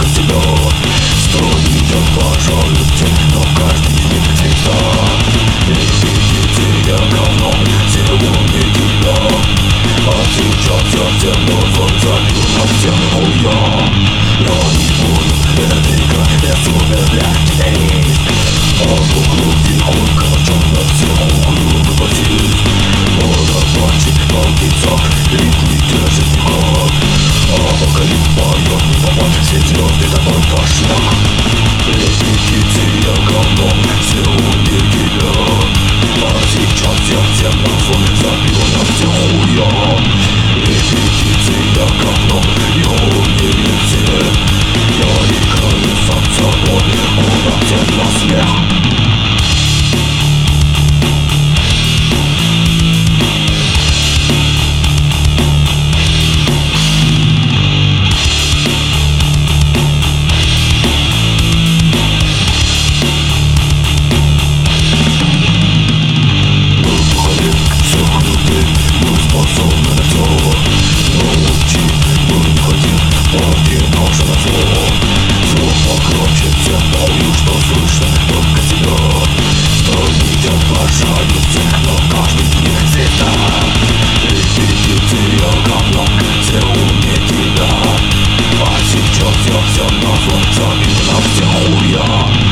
себя. Строить пожалуй те, но каждый из них всегда. Репетиция говно, все умные тебя. А сейчас совсем назад забью на всех хуя. Я не буду, это игра, я супер для гитарист. А по груди хуйка, чем на всех углу выбросить. Надо плачить на лицах, ритмы держит никак. Апокалипс поет, не попад, все звезды тобой пошляк. Репетиция говно, все умные тебя. А сейчас я всем назвон забью на всех хуя. Репетиция говно, я умею все. Я играю сам собой, куда всем на смех. Все назвать, забью на все хуя.